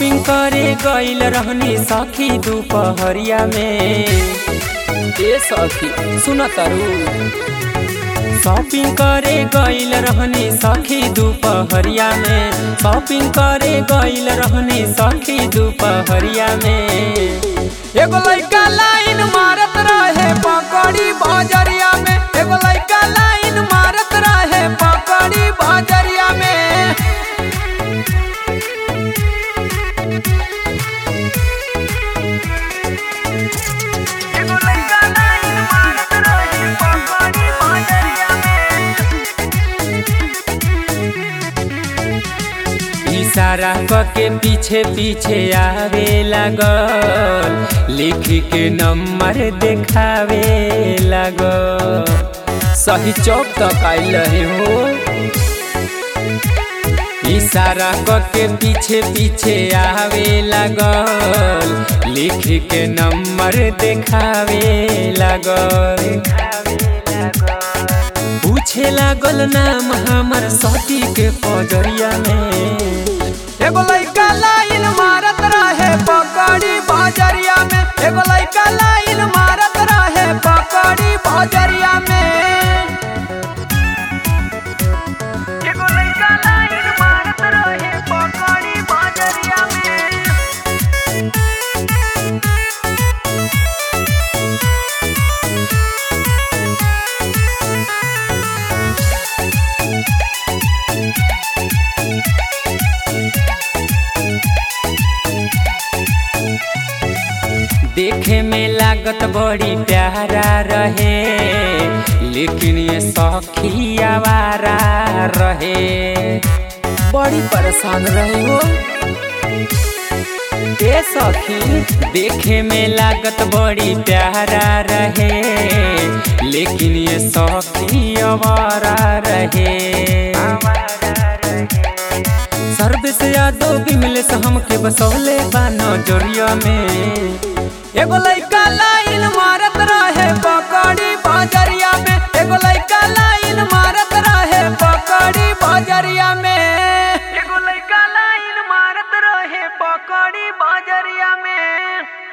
Shopping करे गइल रहनी सखी दोपहरिया में। ए सखी सुन तारू, शॉपिंग करे गइल रहनी सखी दोपहरिया में। शॉपिंग करे गइल रहनी सखी दोपहरिया में। एगो लइका लाइन मारत रहे पकड़ी बजरिया में। एगो लइका लाइन मारत रहे पकड़ी बजरिया में। इशारा के पीछे पीछे आवे लागल, लिख के नंबर देखावे लागल। सही चौक तक आइल हो। इशारा के पीछे पीछे आवे लागल, लिख के नंबर देखावे लागल। पूछे लागल नाम हमर सती के पजरिया में। एगो लइका लाइन मारत रहे पकड़ी बजरिया में। एगो लइका लाइन मारत रहे पकड़ी बजरिया में। एगो लइका लाइन मारत रहे पकड़ी बजरिया में। देखे में लागत बड़ी प्यारा रहे, लेकिन ये सखी आवारा रहे। बड़ी परेशान रहे हो। ए सखी देखे में लागत बड़ी प्यारा रहे, लेकिन ये सखी आवारा रहे। सर्विस यादव भी मिले से हमके बसौले बा नजरिया में। एगो लइका लाइन मारत रहे